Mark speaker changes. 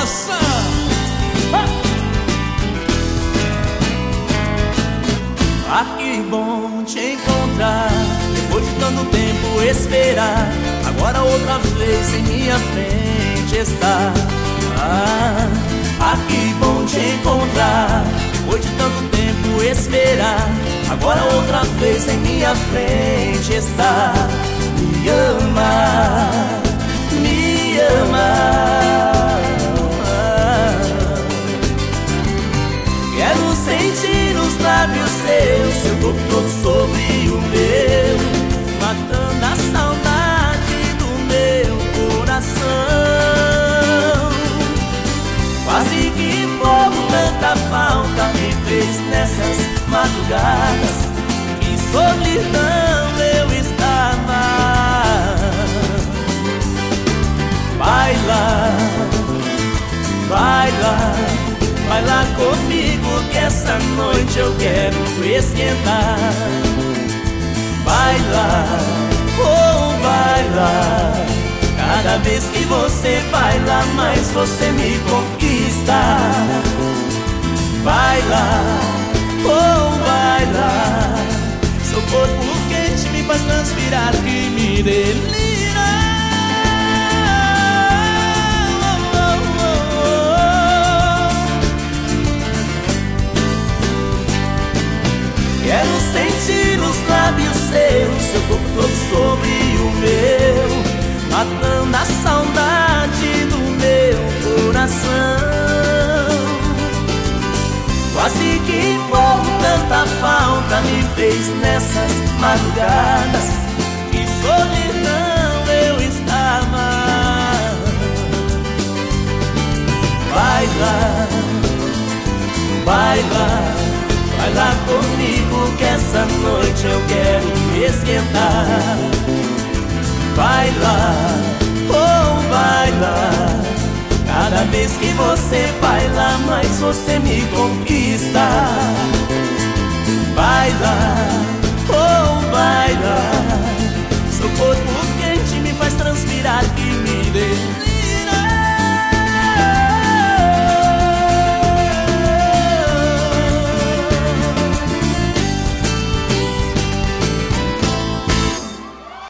Speaker 1: dança.
Speaker 2: Ah, que bom te encontrar, depois de tanto tempo esperar. Agora outra vez em minha frente está. Ah, que bom te encontrar, depois de tanto tempo esperar. Agora outra vez em minha frente está. Me ama, me ama. Quero sentir os lábios seus, seu corpo todo sobre o meu, matando a saudade do meu coração. Quase que morro, tanta falta me fez nessas madrugadas. Que solidão eu estava. Baila, baila, baila comigo que essa noite eu quero esquentar. Baila, oh baila, cada vez que você baila mais você me conquista. Baila, oh baila, seu corpo quente me faz transpirar e me delira. Quero sentir os lábios seus, seu corpo todo sobre o meu, matando a saudade do meu coração. Quase que morro, tanta falta me fez nessas madrugadas. Que solidão eu estava. Baila, baila, baila comigo que essa noite eu quero me esquentar. Baila, oh baila, cada vez que você baila mais você me conquista. Baila, oh baila, seu corpo quente me faz transpirar